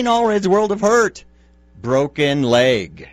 Shane Allred's World of Hurt, Broken Leg.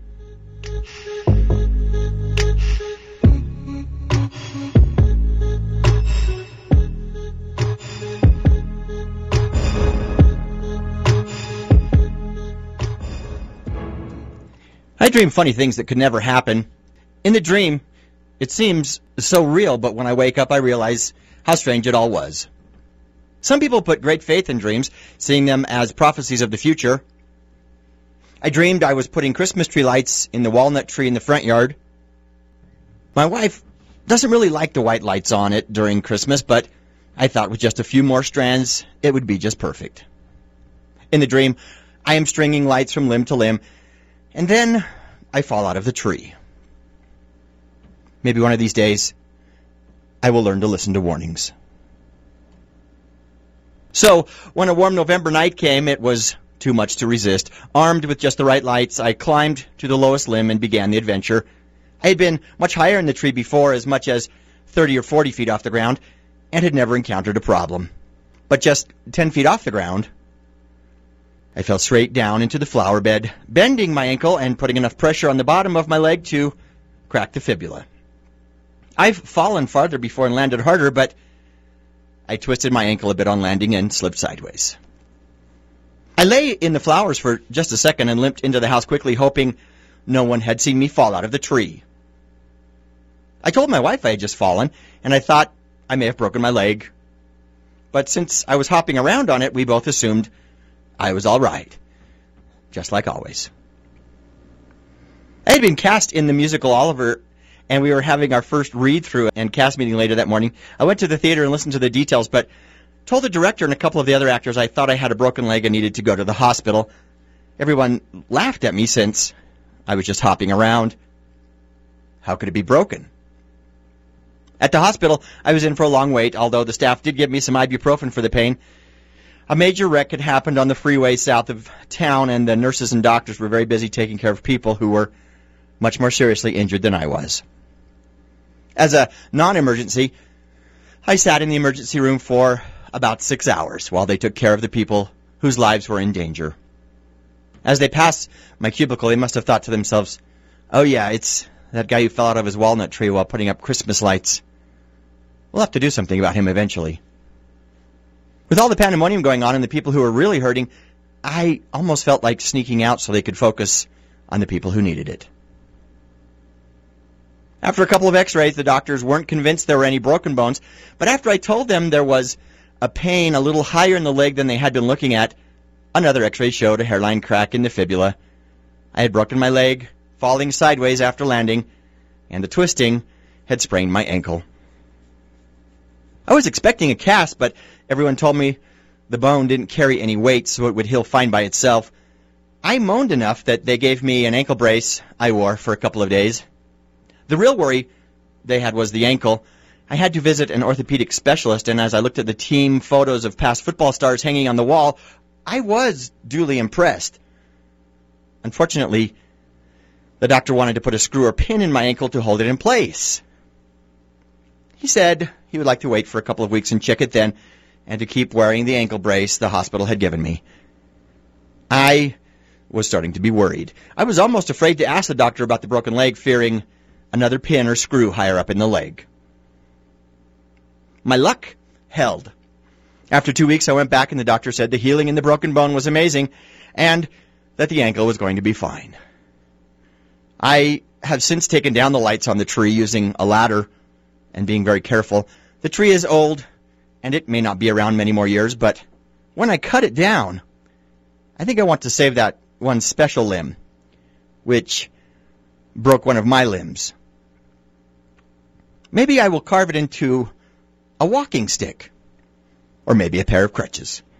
I dream funny things that could never happen. In the dream, it seems so real, but when I wake up, I realize how strange it all was. Some people put great faith in dreams, seeing them as prophecies of the future. I dreamed I was putting Christmas tree lights in the walnut tree in the front yard. My wife doesn't really like the white lights on it during Christmas, but I thought with just a few more strands, it would be just perfect. In the dream, I am stringing lights from limb to limb, and then I fall out of the tree. Maybe one of these days, I will learn to listen to warnings. So, when a warm November night came, it was too much to resist. Armed with just the right lights, I climbed to the lowest limb and began the adventure. I had been much higher in the tree before, as much as 30 or 40 feet off the ground, and had never encountered a problem. But just 10 feet off the ground, I fell straight down into the flower bed, bending my ankle and putting enough pressure on the bottom of my leg to crack the fibula. I've fallen farther before and landed harder, but I twisted my ankle a bit on landing and slipped sideways. I lay in the flowers for just a second and limped into the house quickly, hoping no one had seen me fall out of the tree. I told my wife I had just fallen, and I thought I may have broken my leg. But since I was hopping around on it, we both assumed I was all right, just like always. I had been cast in the musical Oliver, and we were having our first read-through and cast meeting later that morning. I went to the theater and listened to the details, but told the director and a couple of the other actors I thought I had a broken leg and needed to go to the hospital. Everyone laughed at me since I was just hopping around. How could it be broken? At the hospital, I was in for a long wait, although the staff did give me some ibuprofen for the pain. A major wreck had happened on the freeway south of town, and the nurses and doctors were very busy taking care of people who were much more seriously injured than I was. As a non-emergency, I sat in the emergency room for about 6 hours while they took care of the people whose lives were in danger. As they passed my cubicle, they must have thought to themselves, "Oh yeah, it's that guy who fell out of his walnut tree while putting up Christmas lights. We'll have to do something about him eventually." With all the pandemonium going on and the people who were really hurting, I almost felt like sneaking out so they could focus on the people who needed it. After a couple of x-rays, the doctors weren't convinced there were any broken bones, but after I told them there was a pain a little higher in the leg than they had been looking at, another x-ray showed a hairline crack in the fibula. I had broken my leg, falling sideways after landing, and the twisting had sprained my ankle. I was expecting a cast, but everyone told me the bone didn't carry any weight, so it would heal fine by itself. I moaned enough that they gave me an ankle brace I wore for a couple of days. The real worry they had was the ankle. I had to visit an orthopedic specialist, and as I looked at the team photos of past football stars hanging on the wall, I was duly impressed. Unfortunately, the doctor wanted to put a screw or pin in my ankle to hold it in place. He said he would like to wait for a couple of weeks and check it then, and to keep wearing the ankle brace the hospital had given me. I was starting to be worried. I was almost afraid to ask the doctor about the broken leg, fearing another pin or screw higher up in the leg. My luck held. After 2 weeks, I went back, and the doctor said the healing in the broken bone was amazing, and that the ankle was going to be fine. I have since taken down the lights on the tree using a ladder and being very careful. The tree is old, and it may not be around many more years, but when I cut it down, I think I want to save that one special limb, which broke one of my limbs. Maybe I will carve it into a walking stick, or maybe a pair of crutches.